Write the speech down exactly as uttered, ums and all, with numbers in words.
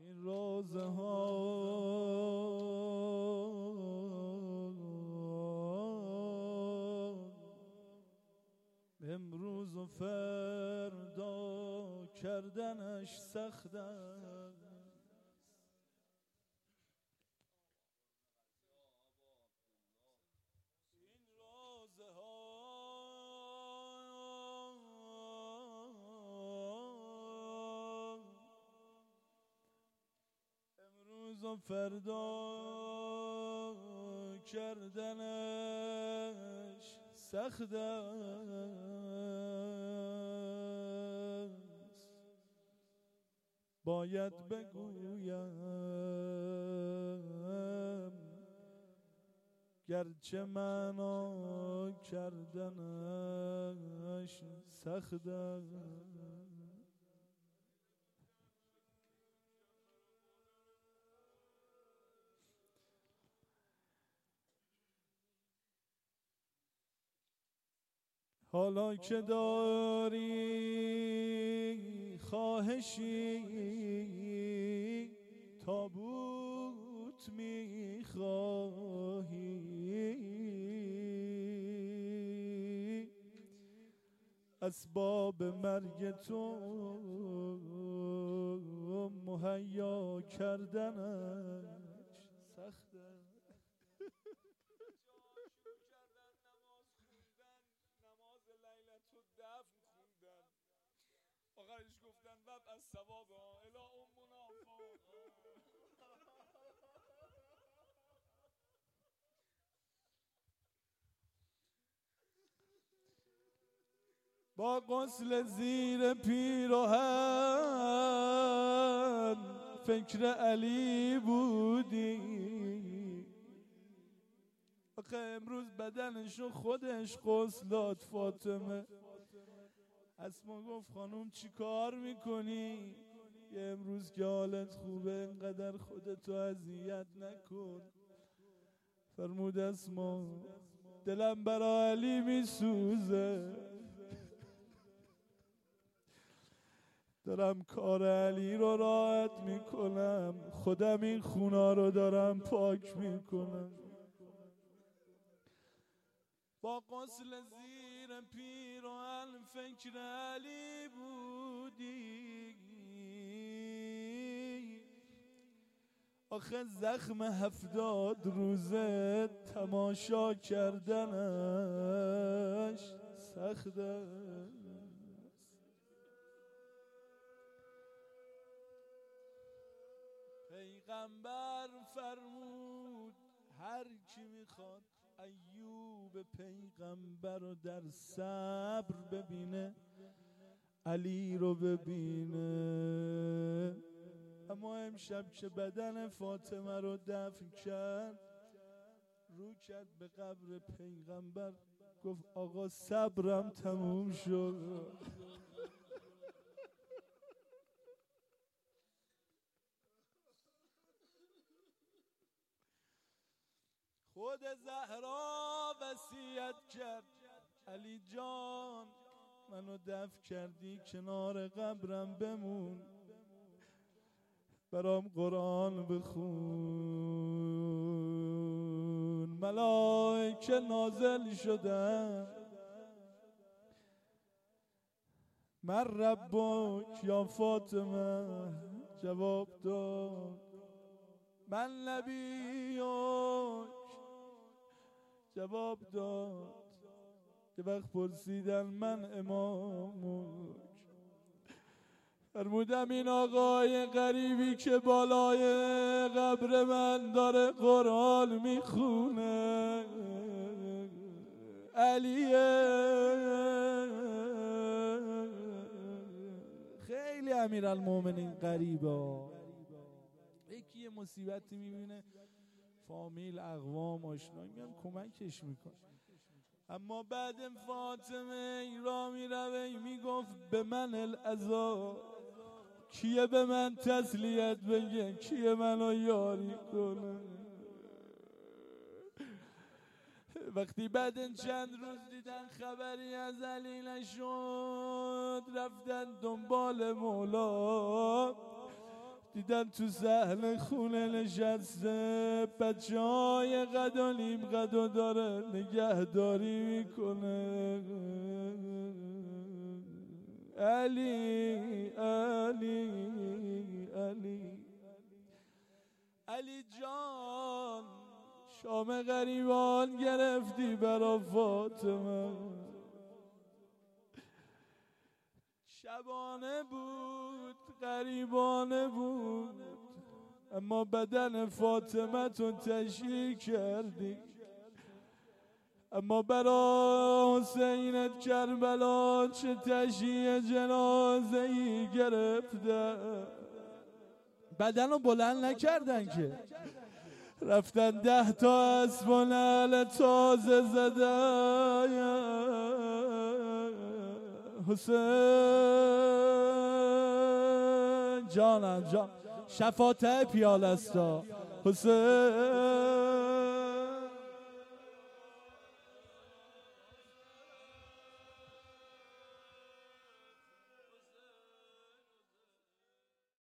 این روزه ها امروز و فردا کردنش سخت است. این روزه ها امروز و فردا کردنش سخت است. باید بگویم گرچه معنا کردنش سخت است. حالا که داری خواهشی تابوت میخواهی، اسباب مرگ تو مهیا کردنش سخته. آخرش گفتن وب از ثواب الا امنا فوق. با غسل زیر پیراهن فکر علی بودی. آخه امروز بدنشو خودش غسل داد فاطمه. اسما گفت خانوم چی کار میکنی؟ یه امروز که حالت خوبه اینقدر خودتو اذیت نکن. فرمود اسما دلم برا علی میسوزه، دارم کار علی رو راحت میکنم، خودم این خونا رو دارم پاک میکنم. با غسل زیر پیراهن فکر علی بودی. آخه زخم هفتاد روزه تماشا کردنش سخت است. پیغمبر فرمود هر کی میخواد ایوب پیغمبر رو در صبر ببینه علی رو ببینه. اما امشب که بدن فاطمه رو دفن کرد رو کرد به قبر پیغمبر گفت آقا صبرم تموم شد. خود زهرا وصیت کرد علی جان منو دفن کردی کنار قبرم بمون، برام قرآن بخون. ملائکه نازل شدن من ربک یا فاطمه جواب داد من نبیک جواب داد. یه وقت پرسیدن من امامک، فرمودم این آقای غریبی که بالای قبر من داره قرآن میخونه علیه. خیلی امیرالمومنین غریبه. یکی یه مصیبتی میبینه فامیل اقوام آشنایی میان کمکش میکنه، اما بعد فاطمه را میروه میگفت به من العزا، کیه به من تسلیت بگه، کیه منو یاری کنه. وقتی بعد چند روز دیدن خبری از علی نشد رفتن دنبال مولا دیدن تو صحن خونه نشسته، بچه های قد و نیم قد و داره نگهداری میکنه. علی علی علی علی جان، شام غریبان گرفتی برا فاطمه. شبانه بود، غریبانه بود، اما بدن فاطمه تو تشییع کردی. اما برا حسینت کربلا چه تشییع جنازه ای گرفته. بدن رو بلند نکردن که، رفتن ده تا اسب و نعل تازه زدن. حسین جانم جان، شفاته پیال است. حسین